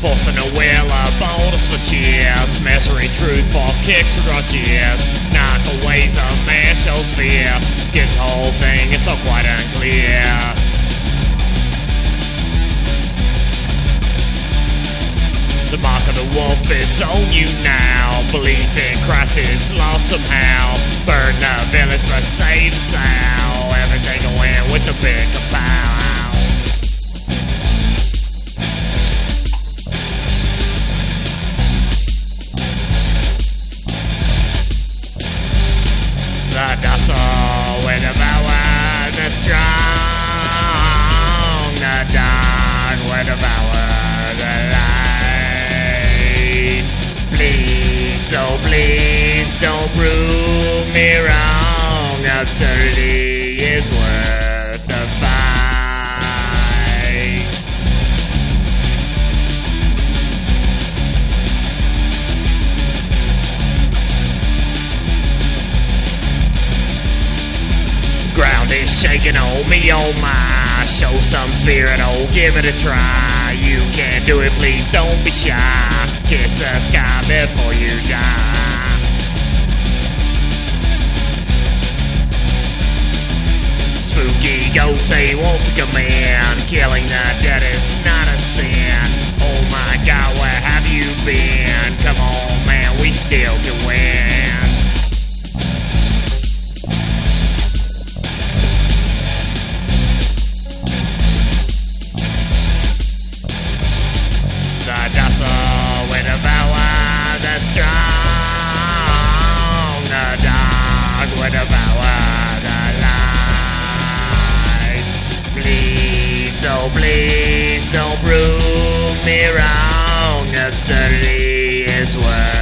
Forcing a will of bonus for cheers, measuring truth for kicks for grudges. Knock away a man shows fear. Get the whole thing, it's all quite unclear. The mark of the wolf is on you now. Belief in Christ is lost somehow. Burn the village but save the sound. Everything will win with the big pow. The docile will devour the strong. The dark will devour the light. Please, oh please, don't prove me wrong. Absurdity is worth the fight. Ground is shaking, oh me, oh my. Show some spirit, oh give it a try. You can do it, please don't be shy. Kiss the sky before you die. Spooky ghosts, they want to come in. Killing the dead is not a sin. Oh my God, where have you been? Come on man, we still can win. The docile will devour the strong. The dark will devour the light. Please, oh please, don't prove me wrong. Absurdity is worth